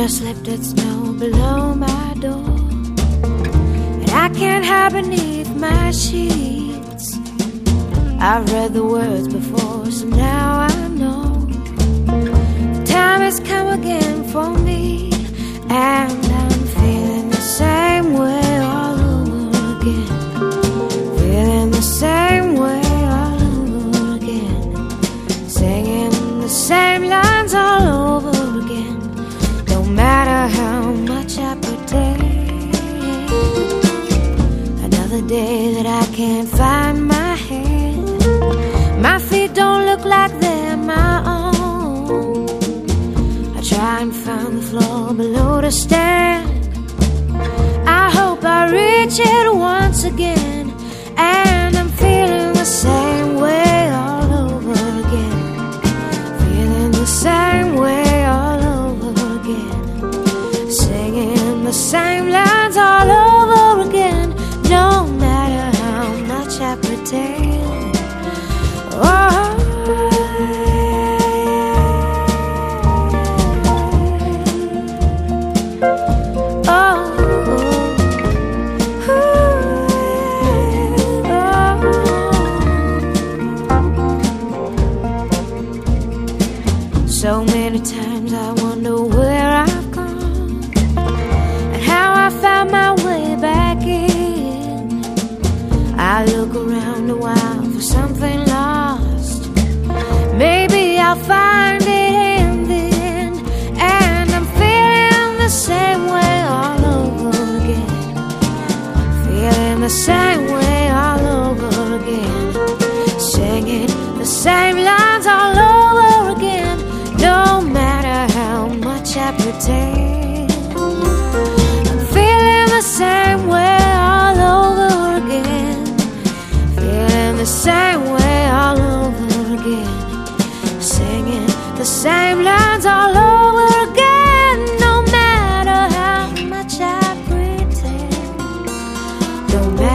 just slipped its snow below my door, and I can't hide beneath my sheets. I've read the words before, so now I know the time has come again for me, and I'm feeling the same way all over again. Feeling the same way all over again. Singing the same lines all over again. No matter how much I pretend. Another day that I can't find my head. My feet don't look like they're my own. I try and find the floor below to stand. I hope I reach it once again, and I'm feeling the same way all over again. Feeling the same way all over again. Singing the same lines all over again. No matter how much I pretend. Oh, so many times I wonder where I've gone and how I found my way back in. I look around a while for something lost. Maybe I'll find it in the end, and I'm feeling the same way all over again. Feeling the same way all over again. Singing the same lines all over again. No matter how much I pretend, I'm feeling the same way all over again. Feeling the same way all over again. Singing the same lines all over again. No matter how much I pretend. No matter